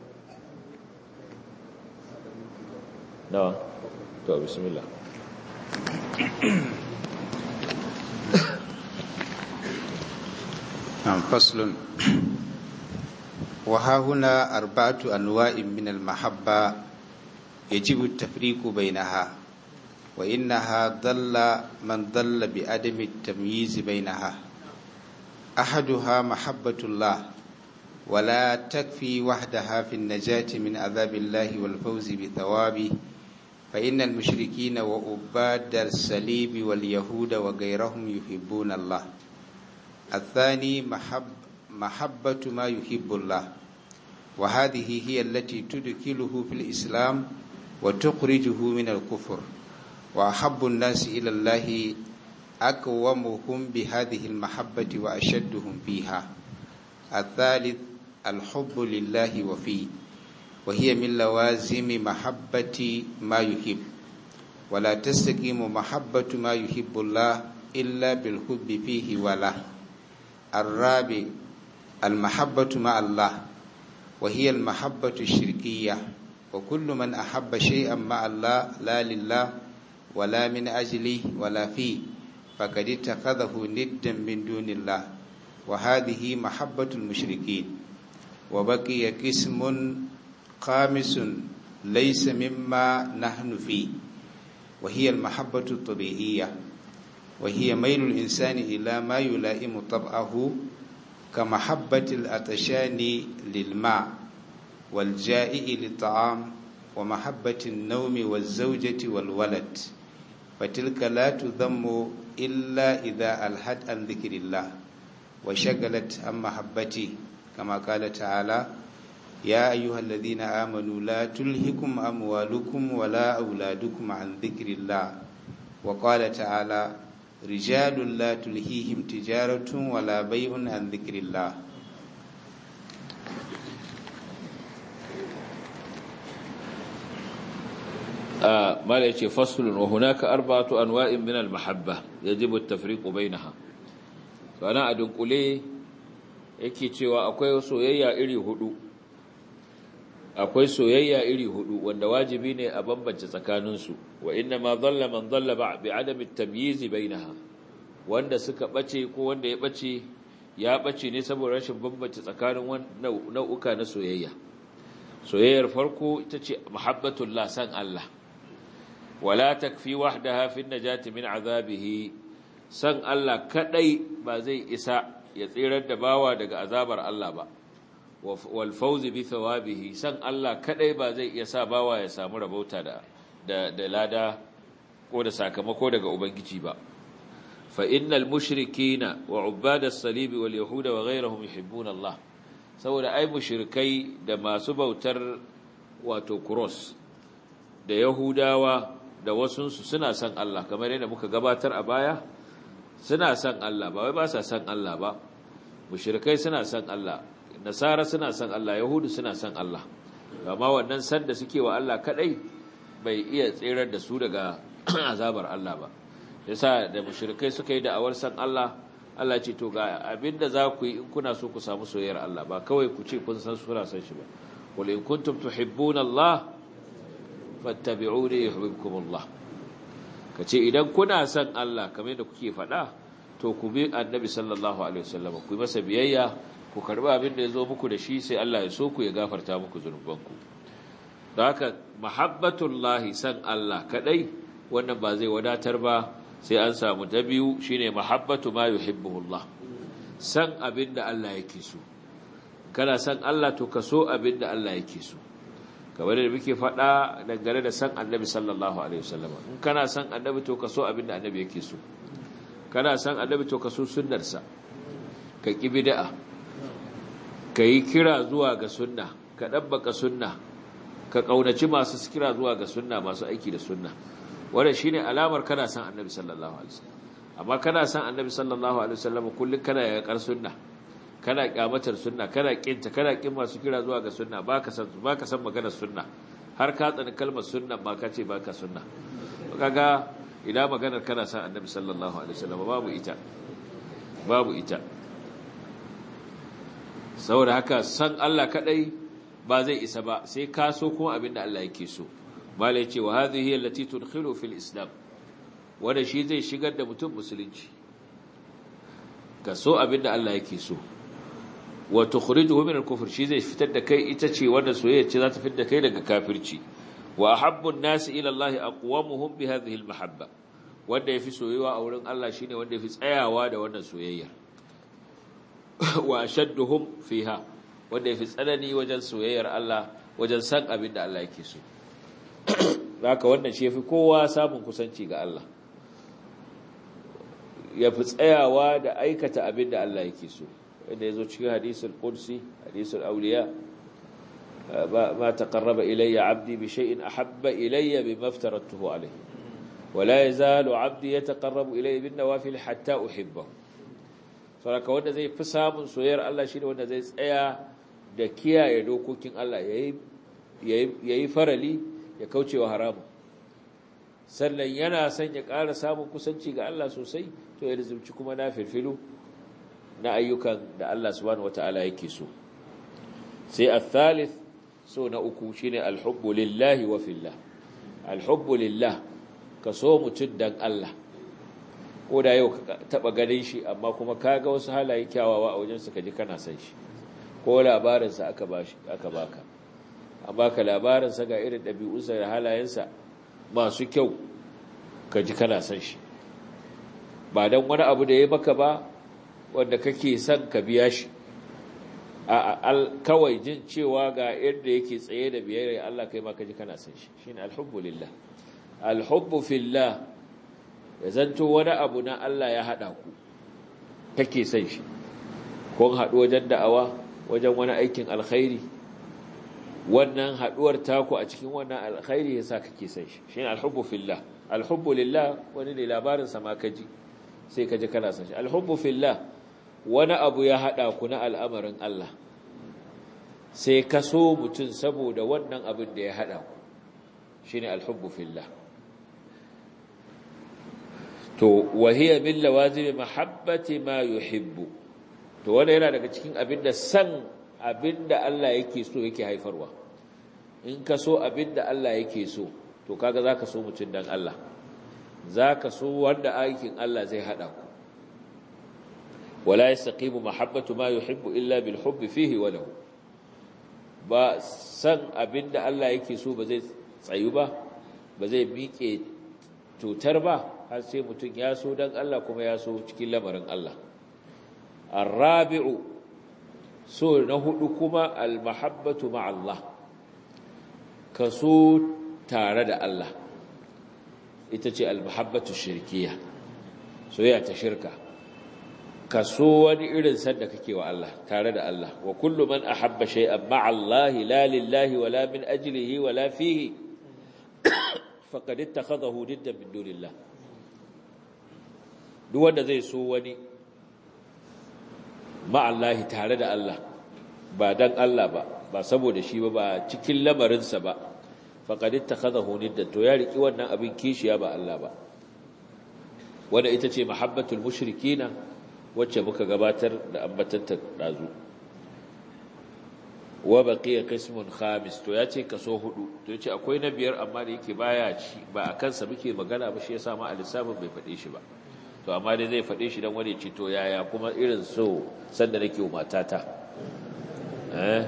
nawa to bismillah am faslun wa hahuna arba'atu anwa'in min al-mahabba yajibu at-tafriqu bainaha wa innaha dalla man dalla bi adami at-tamyiz bainaha ahaduha mahabbatullah ولا تكفي وحدها في النجاة من عذاب الله والفوز بثوابه فإن المشركين وعباد الصليب واليهود وغيرهم يحبون الله الثاني محب محبة ما يحب الله وهذه هي التي تدخله في الإسلام وتخرجه من الكفر وأحب الناس إلى الله أقومهم بهذه المحبة وأشدهم فيها الثالث الحب لله وفيه وهي من لوازم محبة ما يحب ولا تستقيم محبة ما يحب الله إلا بالحب فيه وله الرابع المحبة مع الله وهي المحبة الشركية وكل من أحب شيئا مع الله لا لله ولا من أجله ولا فيه فقد اتخذه ندا من دون الله وهذه محبة المشركين وبقي قسم خامس ليس مما نحن فيه وهي المحبة الطبيعية وهي ميل الإنسان إلى ما يلائم طبعه كمحبة العطشان للماء والجائع للطعام ومحبة النوم والزوجة والولد فتلك لا تذم إلا إذا ألهت عن ذكر الله وشغلت عن محبته كما قال تعالى يا أيها الذين آمنوا لا تلهكم أموالكم ولا أولادكم عن ذكر الله وقال تعالى رجال لا تلهيهم تجارة ولا بيع عن ذكر الله. آه ما ليش فصل وهناك أربعة أنواع من المحبة يجب التفريق بينها. فأنا أدنقل لي yake cewa akwai soyayya iri hudu akwai soyayya iri hudu wanda wajibi ne a bambance tsakaninsu wa inna ma dhalla man dhalla bi adami at-tamyiz bainaha wanda suka bace ko wanda ya bace ya bace ne saboda rashin bambance tsakanin nau'uka na soyayya. Soyayyar farko ita ce muhabbatullah, san Allah, wala takfi wahdaha fi an-najati min azabihi. San Allah kadai ba zai isa ya tsirar da bawa daga azabar Allah ba, wal fawzi bi thawabihi. San Allah kadai ba zai iya sa bawa ya samu rabauta da da, da lada ko da sakamako daga ubangiji ba. fa innal mushrikina wa ubadas salib wal yahuda wa ghayrihim yuhibbuna Allah. Saboda ai mushrikai da masu bautar wato cross da yahudawa da wasunsu suna san Allah, kamar yadda muka gabatar a baya, suna san Allah, ba wai ba sa san Allah ba. Mushrikai suna san Allah, nasara suna san Allah, yahudu suna san Allah, amma wannan san da suke wa Allah kadai bai iya tsirar da su daga azabar Allah ba. Yasa da mushrikai suka yi da'awar san Allah, Allah ce to ga abinda za ku yi in kuna so ku samu soyayyar Allah, ba kawai ku ce kun san suna san shi ba. Qul in kuntum tuhibbuna Allah fattabi'uni yuhibbukum Allah. Kace idan kuna san Allah kamar yadda kuke faɗa, to ku bi annabi sallallahu alaihi wasallam, ku yi masa biyayya, ku karba abin da yazo muku da shi, sai Allah ya so ku ya gafarta muku zunubanku. Don haka mahabbatullahi, san Allah kadai, wannan ba zai wadatar ba, sai an samu ta biyu, shine mahabbatu ma yuhibbuhullah, san abin da Allah yake so. Kana san Allah to ka so abin da Allah yake so, kamar da muke faɗa dangane da san annabi sallallahu alaihi wasallam. In kana san annabi to ka so abin da annabi yake so. Kana san annabi to ka so sunnarsa, ka ki bid'a, ka yi kira zuwa ga sunna, ka dabbaka sunna, ka kaunaci masu kira zuwa ga sunna, masu aiki da sunna. Wannan shine alamar kana san annabi sallallahu alaihi wasallam. Amma kana san annabi sallallahu alaihi wasallam kullun kana yakar sunna, kana kyamatar sunna, kana kinta, kana kin masu kira zuwa ga sunna, baka san baka san maganar sunna, har ka tsani kalmar sunna ba ka ce baka sunna. Kaga ina maganar kana san annabi sallallahu alaihi wasallam, babu ita babu ita saboda haka san Allah kadai ba zai isa ba, sai ka so kuma abinda Allah yake so. Malai ce wa hadhihi allati tudkhilu fil islam, wanda shi zai shigar da mutum musulunci. Ka so abinda Allah yake so, wa tukhrijuhu min al-kufr, shi zai fitar da kai, ita ce wanda soyayya ce za ta fitar da kai daga kafirci. Wa ahabbu an-nasi ila Allah aqwamuhum bi hadhihi al-mahabba, wanda yafi soyayya a wurin Allah shine wanda yafi tsayawa da wannan soyayya. Wa ashadduhum fiha, wanda yafi tsanani wajen soyayyar Allah, wajen san abin da Allah yake so. Haka wannan shi yafi kowa samun kusanci ga Allah, yafi tsayawa da aikata abin da Allah yake so. Wanda yazo cikin hadisul qudsi, hadisul awliya, ما تقرب إلي عبدي بشيء أحب إلي مما افترضته عليه ولا يزال عبدي يتقرب إلي بالنوافل حتى أحبه. saboda wanda zai fi samun soyayyar Allah shine wanda zai tsaya da kiyaye dokokin Allah, yayi yayi farali, ya kaucewa haramu, sannan yana son ya ƙara samun kusanci ga Allah sosai, to ya rizumci kuma na filfilu na ayyukan da Allah subhanahu wataala yake so. Sai al-thalith, so na uku, shine alhubbu lillahi wa fillah. Alhubbu lillah, ka so mutum dan Allah, ko da yau ka taba ganin shi amma kuma kaga wasu halaye kyawawa a wajen sa, kaji kana san shi, ko labarin sa aka bashi aka baka amma ka labarin sa ga irin dabi'unsa da halayensa masu kyau, kaji kana san shi, ba dan wani abu da yayi maka ba wanda kake son ka biya shi, kawai jin cewa ga yadda yake tsaye da biyayya Allah, kai ma kaji kana san shi. Shine alhubbu lillah. Alhubbu fillah, ya zanto wani abu na Allah ya hada ku, kake san shi, kun haɗu wajen da'awa, wajen wani aikin alkhairi, wannan haduwar taku a cikin wannan alkhairi yasa kake san shi shine alhubbu fillah alhubbu lillah wani ne labarin sa ma kaji sai kaji kana san shi alhubbu fillah wani abu ya hada ku na al'amarin Allah sai ka so mutun saboda wannan abin da ya hada ku shine alhubbu fillah to wahiya min lawazim mahabbati ma yuhibbu to wannan yana daga cikin abinda san abinda Allah yake so yake haifarwa in ka so abinda Allah yake so to kaga zaka so mutun dan Allah zaka so wanda aikin Allah zai hada ku wala yastaqimu mahabbatu ma yuhibbu illa bil hubbi fihi wa lahu ba san abinda Allah yake so ba zai tsayu ba ba zai miƙe tutar ba har sai mutum ya so dan Allah kuma ya so cikin lamarin Allah arabi'u so na hudu kuma almahabbatu ma'a Allah ka so tare da Allah ita ce almahabbatu shirkiya soyayya ta shirka ka so wani irin sanda kake wa Allah tare da Allah wa kullu man ahabba shay'an ma'a Allah la lillahi wala min ajlihi wala fihi faqad ittakhadahu diddan min dunillah duk wanda zai so wani ma'allahi tare da Allah ba dan Allah ba ba saboda shi ba ba cikin lamarinsa ba faqad ittakhadahu niddan to ya riki wannan abin kishiya ba Allah ba wanda ita ce mahabbatul mushrikina wacce muka gabatar da ambatanta dazu wa baqiya qismun khamis to yace kaso hudu to yace akwai na biyar amma da yake baya ci ba akan sa muke magana ba shi yasa ma al-lissafin bai fade shi ba to amma dai zai faɗe shi don wani ce to yaya kuma irin so sanda nake wa matata eh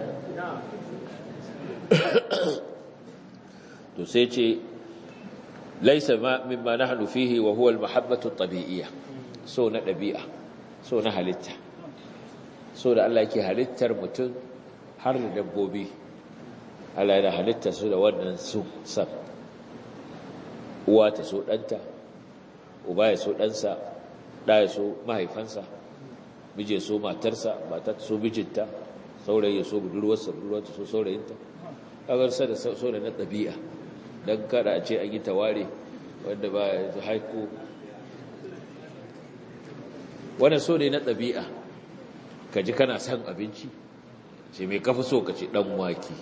to sai ce laysa ma mimma nahnu fihi wa huwa al-mahabbatu at-tabi'iyya so na dabi'a so na halitta so da Allah yake halittar mutum har da dabbobi Allah yana halittar su da wannan su sab uwa ta so danta uba ya so ɗansa ɗa ya so mahaifansa miji ya so matarsa mata ta so mijinta saurayi ya so budurwarsa budurwarta so saurayinta kagarsa da so da na ɗabi'a don kada a ce an yi taware wanda ba ya haiku wanda so ne na ɗabi'a ka ji kana son abinci ce mai kafa so ka ce ɗan wake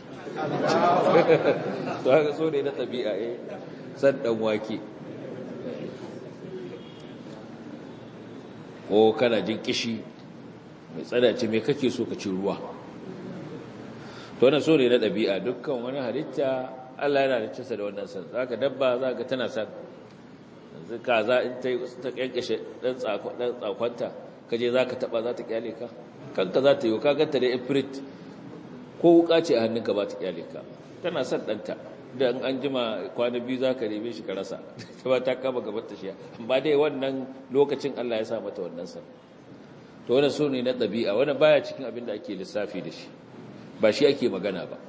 to haka so ne na ɗabi'a eh san ɗan wake ko kana jin kishi mai tsadace mai kake so ka ci ruwa to wannan so ne na ɗabi'a dukkan wani halitta Allah yana da cinsa da wannan san zaka dabba zaka tana san yanzu kaza in ta ta kankashe dan tsako dan tsakwanta kaje zaka taba za ta kyale ka kanka za ta yi ka ganta da ifrit ko wuka ce a hannunka ba ta kyale ka tana san danta dan an jima kwana biyu zaka neme shi ka rasa ta ba ta kama gaban ta shi amma dai wannan lokacin Allah ya sa mata wannan san to wannan so ne na dabi'a wannan baya cikin abin da ake lissafi da shi ba shi ake magana ba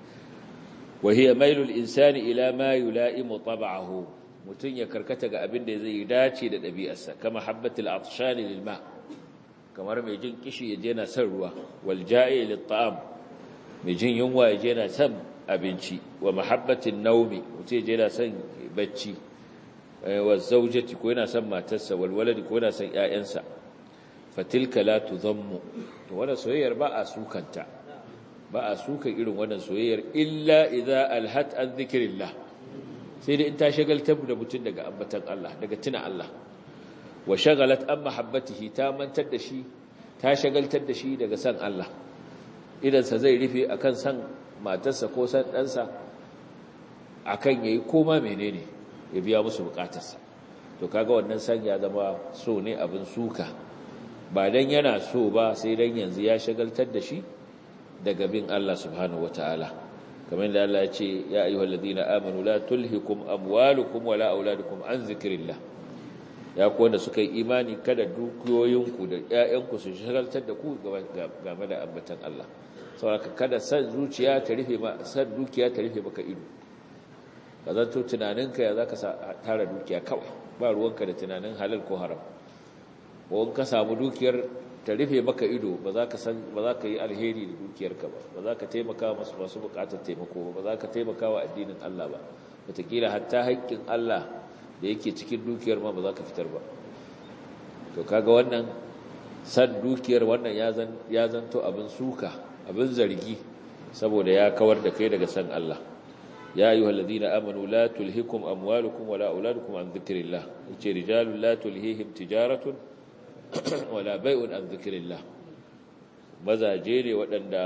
wa hiya mailul insani ila ma yulaimu tab'ahu mutun ya karkata ga abin da zai dace da dabi'arsa kama habbatul atshani lil ma kamar mai jin kishi yaje na san ruwa wal ja'i lit ta'am mai jin yunwa yaje na san abinci wa mahabbatin naumi mutum je yana son bacci wa zaujati ko yana son matarsa wal waladi ko yana son ƴaƴansa fatilka la tudhammu to wannan soyayyar ba a sukanta ba a sukan irin wannan soyayyar illa idza alhat an dhikrillah sai da in ta shagaltar da mutum daga ambatan Allah daga tuna Allah wa shagalat an mahabbatihi ta mantar da shi ta shagaltar da shi daga san Allah idan sa zai rufe akan san matarsa ko san ɗansa a kan ya yi koma menene ya biya musu bukatarsa to kaga wannan san ya zama so ne abin suka ba don yana so ba sai don yanzu ya shagaltar da shi daga bin Allah subhanahu wa ta'ala kamar da Allah ya ce ya ayyuhal ladina amanu la tulhikum amwalukum wala auladukum an zikrillah ya ku wanda suka yi imani kada dukiyoyinku da ƴaƴanku su shagaltar da ku game da ambatan Allah saboda kada san zuciya ta rufe ma san dukiya ta rufe maka ido ka zanto tunaninka ya zaka tara dukiya kawai ba ruwanka da tunanin halal ko haram ko in ka samu dukiyar ta rufe maka ido ba za ka san ba za ka yi alheri da dukiyarka ba ba za ka taimaka masu masu bukatar taimako ba za ka taimaka wa addinin Allah ba wataƙila hatta haƙƙin Allah da yake cikin dukiyar ma ba za ka fitar ba to kaga wannan san dukiyar wannan ya zanto abin suka abin zargi saboda ya kawar da kai daga san Allah ya ayyuhal ladina amanu la tulhikum amwalukum wala auladukum an dhikrillah yace rijalun la tulhihim tijaratun wala bai'un an dhikrillah mazaje ne waɗanda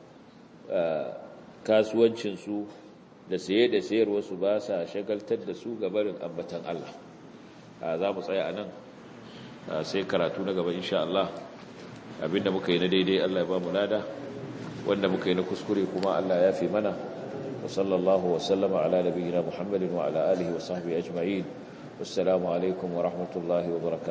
kasuwancin su da saye da sayarwa su ba sa shagaltar da su ga barin ambatan Allah za mu tsaya anan sai karatu na gaba insha Allah abinda muka yi na daidai Allah ya ba mu lada wanda muka yi na kuskure kuma Allah ya fi mana wa sallallahu wa sallama ala nabiyyina Muhammadin wa ala alihi wa sahbihi ajma'in wassalamu alaikum wa rahmatullahi wa barakatuh